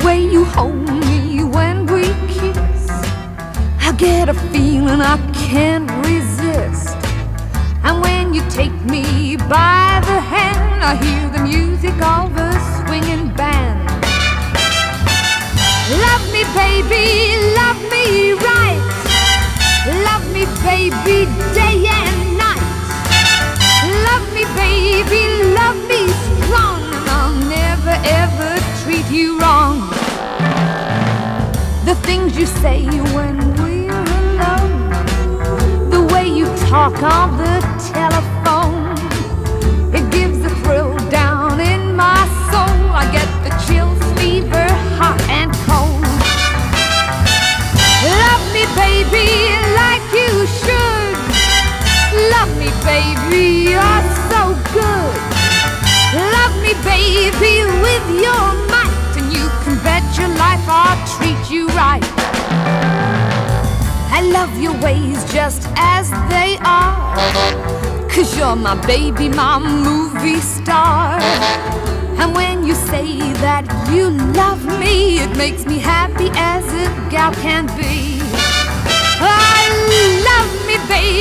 way you hold me when we kiss, I get a feeling I can't resist. And when you take me by the hand, I hear the music of a swinging band. Love me, baby, love me right. Love me, baby, day and night. Love me, baby, love me strong, and I'll never ever treat you wrong. The things you say when we're alone, the way you talk on the telephone, it gives a thrill down in my soul. I get the chills, fever, hot and cold. Love me, baby, like you should. Love me, baby, you're so good. Love me, baby, with your might, and you can bet your life I'll treat you right. I love your ways just as they are, 'cause you're my baby, my movie star. And when you say that you love me, it makes me happy as a gal can be. I love me, baby.